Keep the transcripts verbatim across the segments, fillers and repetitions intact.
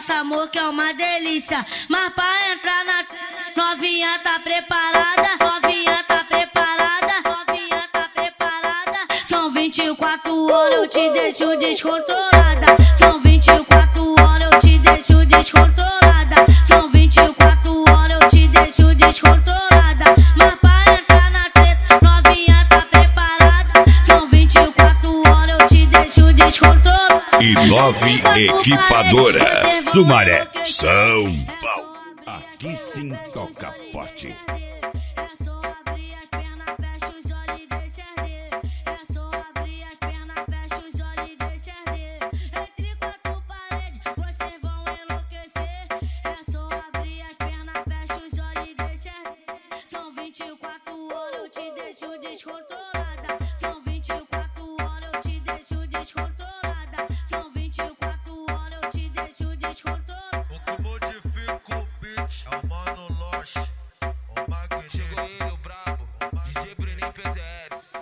faça amor que é uma delícia. Mas pra entrar na novinha tá preparada, novinha tá preparada, novinha tá preparada. São vinte e quatro horas, eu te deixo descontrolada. São vinte e quatro horas, eu te deixo descontrolada. São vinte e quatro horas, eu te deixo descontrolada. Mas pra entrar na treta, novinha tá preparada. São vinte e quatro horas, eu te deixo descontrolada. E nove Equipadora Sumaré, São Paulo. Aqui sim toca forte. É só abrir as pernas, fecha os olhos e deixa arder. É só abrir as pernas, fecha os olhos e deixa arder. Entre quatro paredes, vocês vão enlouquecer. É só abrir as pernas, fecha os olhos e deixa arder. São vinte e quatro horas, eu te deixo descontrolada. São vinte e quatro horas, eu te deixo descontrolada. São vinte e quatro horas, eu te deixo descontrolada. O que modifica o beat é o Mano Loche, o Magneto. Chegou ele, o brabo, D J Bruninho P Z S.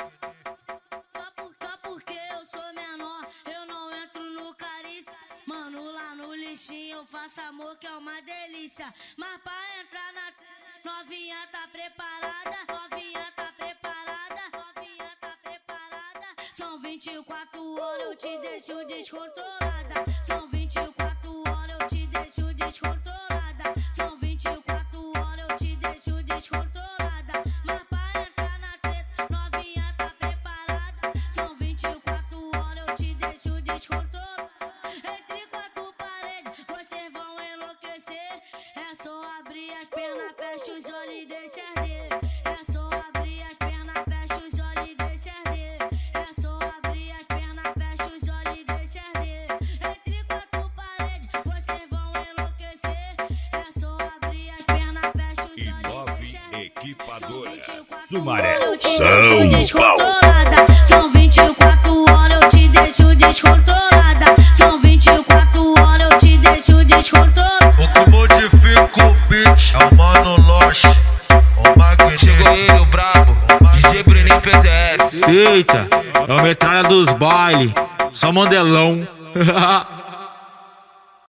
Só, por, só porque eu sou menor, eu não entro no carícia. Mano, lá no lixinho eu faço amor que é uma delícia. Mas pra entrar na novinha tá preparada, novinha tá preparada, novinha tá preparada. São vinte e quatro horas, eu te deixo descontrolada. São vinte e quatro horas, eu te deixo descontrolada. São vinte e quatro horas, eu te deixo descontrolada. Mas pra entrar na treta, novinha tá preparada. São vinte e quatro horas, eu te deixo descontrolada. Entre quatro paredes, vocês vão enlouquecer. É só abrir as pernas, fecha os olhos e deixa arder. É só abrir as pernas, fecha os olhos e deixa arder. É só abrir as pernas, fecha os olhos e deixa arder. Entre quatro paredes, vocês vão enlouquecer. É só abrir as pernas, fecha os E olhos e nove deixa arder. Equipadora São Sumaré, eu te São deixo Paulo. descontrolada. São vinte e quatro horas, eu te deixo descontrolada. São vinte e quatro horas, eu te deixo descontrolada. O que modifica o beat é o Mano Loche, o Magneto. Chegou ele, o brabo, D J Bruninho P Z S. Eita, é a metralha dos baile, só mandelão.